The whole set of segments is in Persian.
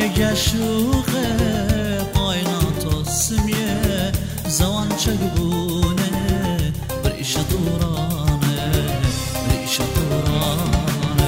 يقشوقه قايناتو سميه زوان چقبونه بريشة دورانه بريشة دورانه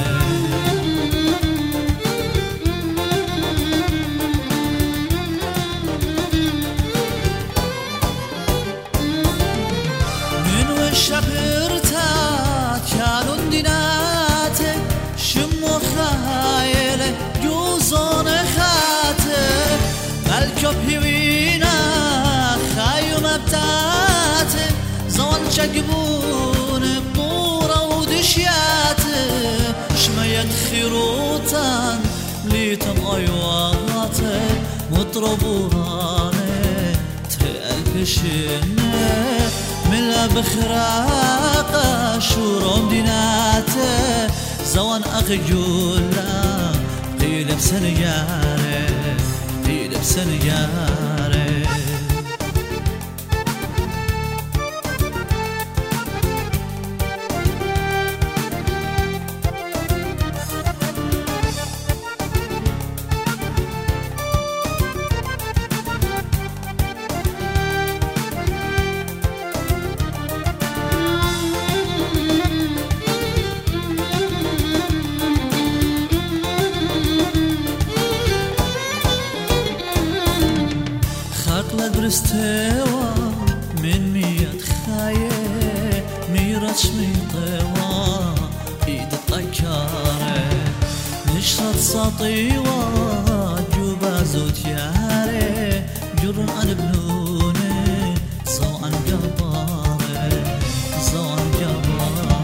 من وشبرتات كانون ديناته شمو خايله جوزون خاته ملكو بيوينا خايو مبتاته زوان شقبون بطورة ودشياته شميت خيروتان ليتم ايواته مطربورانه تقلب شنه ملا بخراقه شورم ديناته زوان اخجولا قيل بسنياره قيل بسنياره برستوا من ميت خايه ميرتش ميطوا ايد الطكاره نشرت سطيوه جوبا زوت ياري جرن على بنونه زوان جباره زوان جباره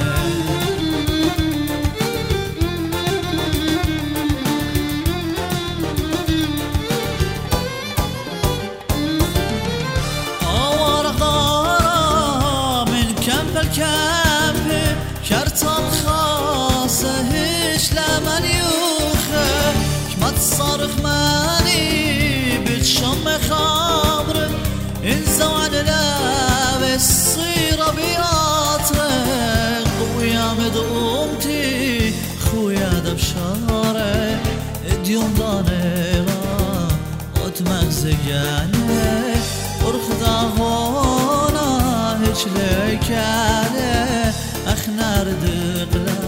الكامبي كرتال خاصة هيش لمن يوخه كما تصارخ ماني بتشم خابر انزو على لابس صيرة بياطرق خويا مدقومتي خويا دبشارة ديوم دانيلا قدمك زيانة ورخدا هونا هيش ليكالة اخنار دقلا